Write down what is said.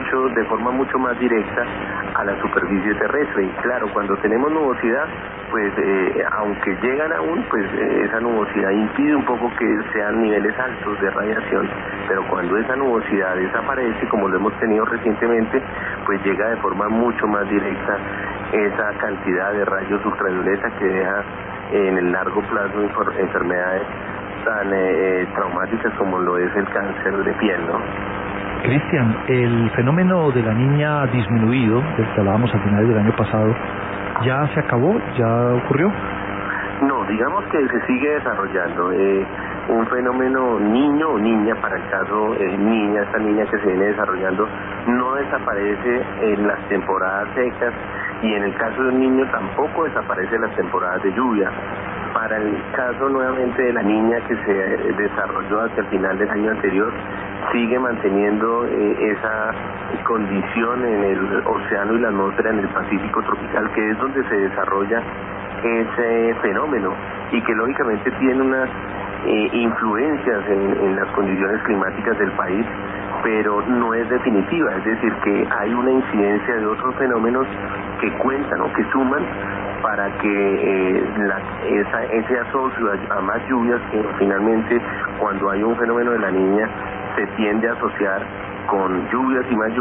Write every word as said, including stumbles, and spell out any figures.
mucho, de forma mucho más directa a la superficie terrestre. Y claro, cuando tenemos nubosidad, pues eh, aunque llegan aún, pues eh, esa nubosidad impide un poco que sean niveles altos de radiación, pero cuando esa nubosidad desaparece, como lo hemos tenido recientemente, pues llega de forma mucho más directa esa cantidad de rayos ultravioleta que deja en el largo plazo enfermedades tan eh, traumáticas como lo es el cáncer de piel, ¿no? Cristian, el fenómeno de la niña disminuido, del que hablábamos a finales del año pasado, ¿ya se acabó? ¿Ya ocurrió? No, digamos que se sigue desarrollando. Eh, un fenómeno niño o niña, para el caso eh, niña, esta niña que se viene desarrollando, no desaparece en las temporadas secas y en el caso de un niño tampoco desaparece en las temporadas de lluvia. Para el caso nuevamente de la niña que se desarrolló hacia el final del año anterior, sigue manteniendo eh, esa condición en el océano y la atmósfera en el Pacífico tropical, que es donde se desarrolla ese fenómeno y que lógicamente tiene unas eh, influencias en, en las condiciones climáticas del país, pero no es definitiva, es decir, que hay una incidencia de otros fenómenos que cuentan o que suman para que eh, la, esa, ese asocio a, a más lluvias, que finalmente cuando hay un fenómeno de la niña se tiende a asociar con lluvias y más lluvias.